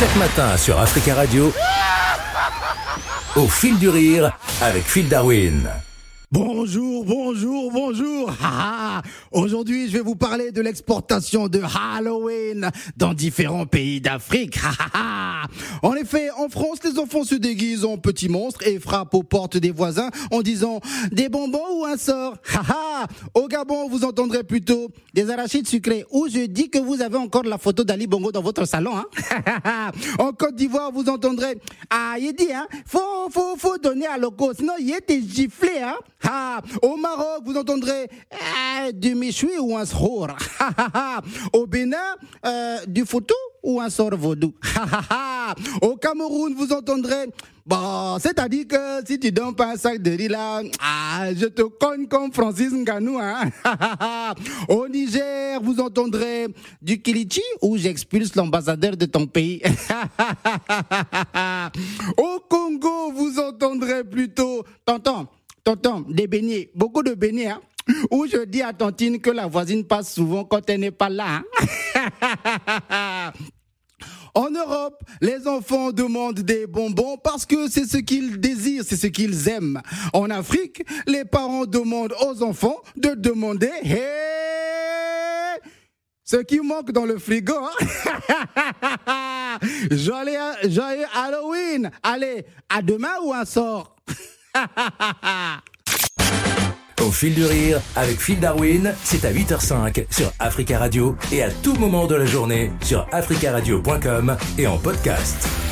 Chaque matin sur Africa Radio, au fil du rire avec Phil Darwin. Bonjour. Aujourd'hui, je vais vous parler de l'exportation de Halloween dans différents pays d'Afrique. En effet, en France, les enfants se déguisent en petits monstres et frappent aux portes des voisins en disant des bonbons ou un sort. Au Gabon, vous entendrez plutôt des arachides sucrés, où je dis que vous avez encore la photo d'Ali Bongo dans votre salon. En Côte d'Ivoire, vous entendrez il dit faut donner à Loco, sinon il est giflé. Au Maroc, vous entendrez du méchoui ou un srour. Au Bénin, du foutou ou un sort vaudou. Au Cameroun, vous entendrez c'est-à-dire que si tu donnes pas un sac de riz là, je te cogne comme Francis Ngannou. Au Niger, vous entendrez du kilichi ou j'expulse l'ambassadeur de ton pays. Au Congo, vous entendrez plutôt tonton, des beignets, beaucoup de beignets, où je dis à Tantine que la voisine passe souvent quand elle n'est pas là. En Europe, les enfants demandent des bonbons parce que c'est ce qu'ils désirent, c'est ce qu'ils aiment. En Afrique, les parents demandent aux enfants de demander ce qui manque dans le frigo. Joyeux Halloween. Allez, à demain ou un sort. Au fil du rire avec Phil Darwin, c'est à 8h05 sur Africa Radio et à tout moment de la journée sur africaradio.com et en podcast.